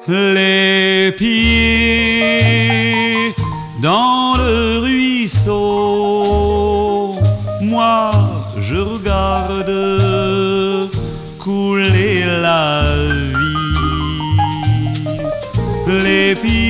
les pieds dans le ruisseau. Moi, je regarde couler la vie, les pieds